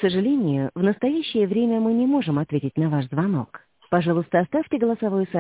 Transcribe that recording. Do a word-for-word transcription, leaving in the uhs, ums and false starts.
сожалению, в настоящее время мы не можем ответить на ваш звонок. Пожалуйста, оставьте голосовое сообщение.